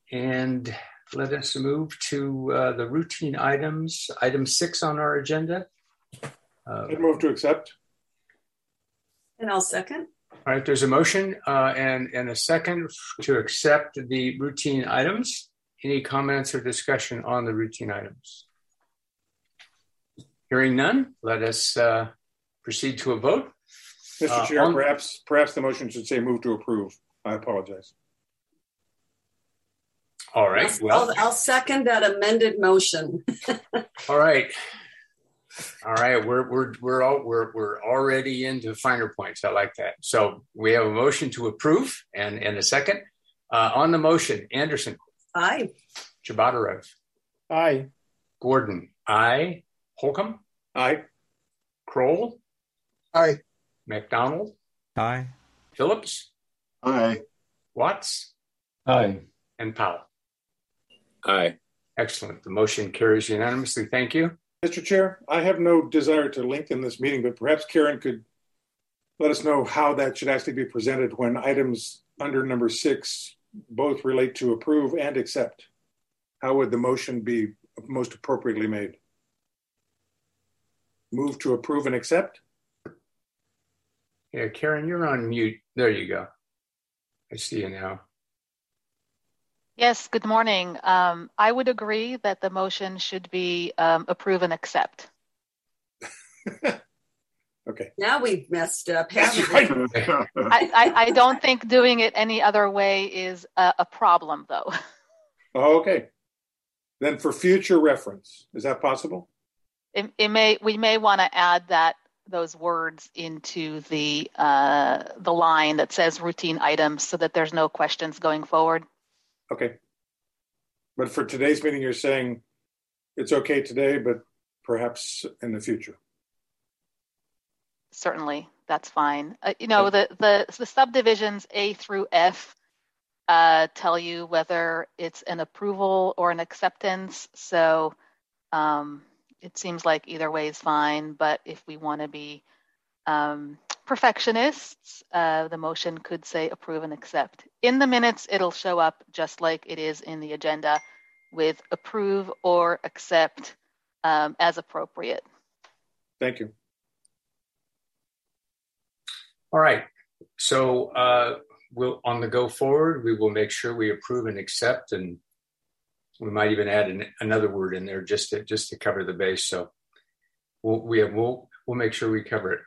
And let us move to the routine items. Item 6 on our agenda. I'd move to accept. And I'll second. All right, there's a motion and a second to accept the routine items. Any comments or discussion on the routine items? Hearing none, let us proceed to a vote. Mr. Chair, perhaps the motion should say move to approve. I apologize. All right. Well, I'll second that amended motion. All right. We're already into finer points. I like that. So we have a motion to approve and a second. On the motion, Anderson. Aye. Chabatarev. Aye. Gordon. Aye. Holcomb. Aye. Kroll. Aye. McDonald. Aye. Phillips. Aye. Watts. Aye. And Powell. Aye. Excellent. The motion carries unanimously. Thank you. Mr. Chair, I have no desire to lengthen this meeting, but perhaps Karen could let us know how that should actually be presented when items under number 6 both relate to approve and accept. How would the motion be most appropriately made? Move to approve and accept? Yeah, Karen, you're on mute. There you go. I see you now. Yes, good morning. I would agree that the motion should be approve and accept. Okay. Now we've messed up. I don't think doing it any other way is a problem, though. Oh, okay. Then for future reference, is that possible? We may want to add those words into the line that says routine items so that there's no questions going forward. Okay. But for today's meeting, you're saying it's okay today, but perhaps in the future. Certainly, that's fine. The subdivisions A through F tell you whether it's an approval or an acceptance. So it seems like either way is fine. But if we want to be perfectionists, the motion could say approve and accept. In the minutes, it'll show up just like it is in the agenda with approve or accept as appropriate. Thank you. All right. So we'll on the go forward, we will make sure we approve and accept, and we might even add another word in there just to cover the base. So we'll make sure we cover it.